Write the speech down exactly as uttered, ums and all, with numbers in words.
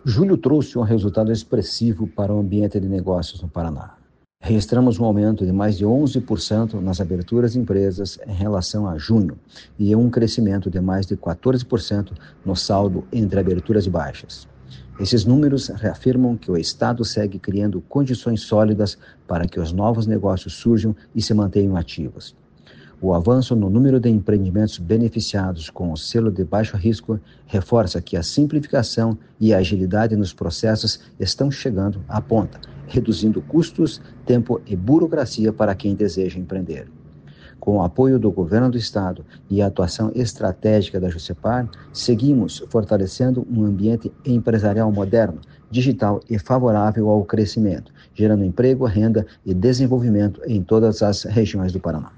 Julho trouxe um resultado expressivo para o ambiente de negócios no Paraná. Registramos um aumento de mais de onze por cento nas aberturas de empresas em relação a junho e um crescimento de mais de quatorze por cento no saldo entre aberturas e baixas. Esses números reafirmam que o Estado segue criando condições sólidas para que os novos negócios surjam e se mantenham ativos. O avanço no número de empreendimentos beneficiados com o selo de baixo risco reforça que a simplificação e a agilidade nos processos estão chegando à ponta, reduzindo custos, tempo e burocracia para quem deseja empreender. Com o apoio do Governo do Estado e a atuação estratégica da Jusepar, seguimos fortalecendo um ambiente empresarial moderno, digital e favorável ao crescimento, gerando emprego, renda e desenvolvimento em todas as regiões do Paraná.